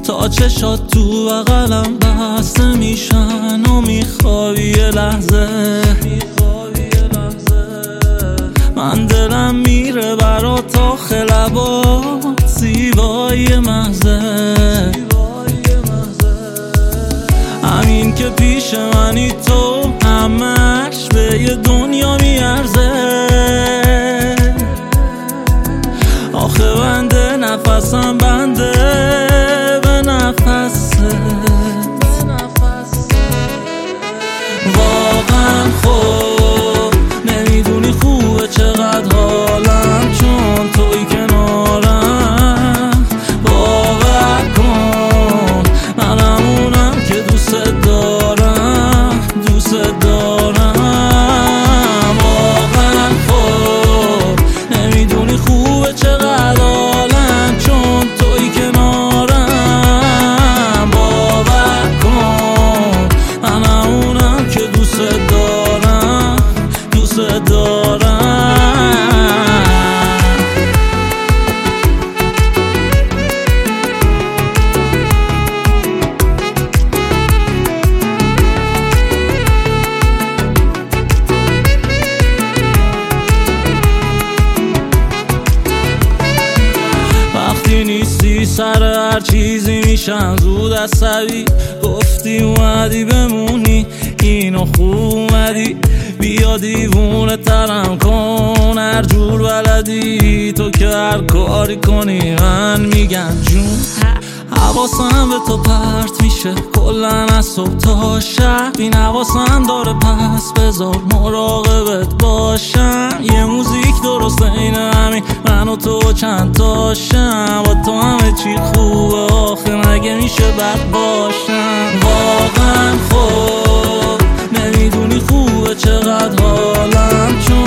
تا چشات تو بغلم بسته میشن و میخوابی یه لحظه. من دلم میره برات آخه لبات زیبایی محضه. همین که پیش منی تو همش به یه دنیا میارزه. آخه بنده نفسم بنده به نفست. واقعا خوب نمیدونی خوبه چقدر حالم چون توی کنارم. باور کن منم اونم که دوست دارم دوست دارم. واقعا خوب نمیدونی خوبه چقدر حالم چون توی کنارم. باور کن منم اونم که دوست دارم دوست دارم. وقتی نیستی سر هر چیزی میشم زود عصبی. گفتی اومدی بمونی اینو خوب اومدی. بیا دیوونه ترم کن هر جور بلدی. تو که هر کاری کنی من میگم جون. حواسم به تو پرت میشه کلن از صبح تا شب. این حواسم داره پس بذار مراقبت باشم. یه موزیک درسته این همین من و تو چند تاشم. با تو همه چی خوبه آخه مگه میشه بد باشم. واقعا خوب نمیدونی خوبه چقدر حالم چون